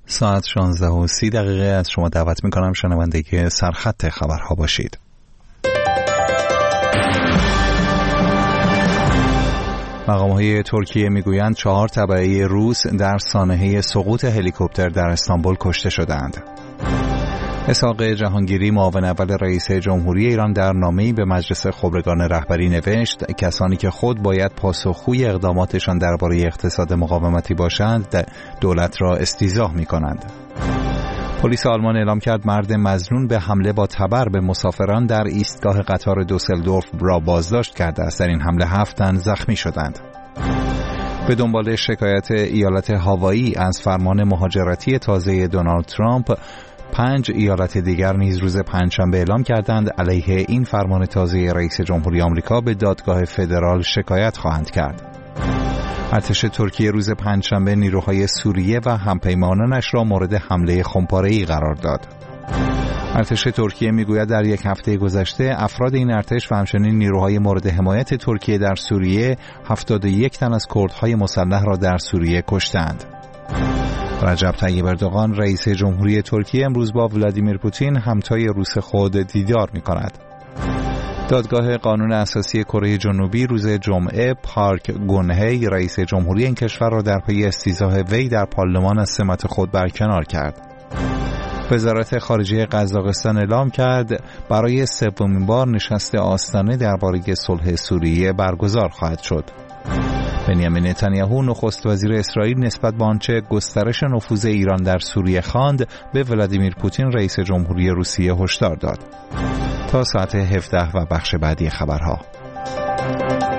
ساعت 16:30 از شما دعوت میکنم شنونده سرخط خبرها باشید. مقام‌های ترکیه میگویند 4 تبعه روس در سانحه سقوط هلیکوپتر در استانبول کشته شدند. اسحاق جهانگیری معاون اول رئیس جمهوری ایران در نامه‌ای به مجلس خبرگان رهبری نوشت کسانی که خود باید پاسخگوی اقداماتشان درباره اقتصاد مقاومتی باشند دولت را استیضاح می‌کنند. پلیس آلمان اعلام کرد مرد مظنون به حمله با تبر به مسافران در ایستگاه قطار دوسلدورف را بازداشت کرده است. در این حمله 7 تن زخمی شدند. به دنبال شکایت ایالت هاوایی از فرمان مهاجرتی تازه دونالد ترامپ 5 ایالت دیگر نیز روز پنجشنبه اعلام کردند علیه این فرمان تازه رئیس جمهوری آمریکا به دادگاه فدرال شکایت خواهند کرد. ارتش ترکیه روز پنجشنبه نیروهای سوریه و همپیمانانش را مورد حمله خمپاره‌ای قرار داد. ارتش ترکیه میگوید در یک هفته گذشته افراد این ارتش و همچنین نیروهای مورد حمایت ترکیه در سوریه 71 تن از کردهای مسلح را در سوریه کشتند. رجب طیب اردوغان رئیس جمهوری ترکیه امروز با ولادیمیر پوتین همتای روس خود دیدار می‌کند. دادگاه قانون اساسی کره جنوبی روز جمعه پارک گونهی رئیس جمهوری این کشور را در پی استیضاح وی در پارلمان از سمت خود برکنار کرد. وزارت خارجه قزاقستان اعلام کرد برای سومین بار نشست آستانه درباره صلح سوریه برگزار خواهد شد. بنیامین نتانیاهو نخست وزیر اسرائیل نسبت به آنچه گسترش نفوذ ایران در سوریه خواند به ولادیمیر پوتین رئیس جمهوری روسیه هشدار داد. تا ساعت 17 و بخش بعدی خبرها.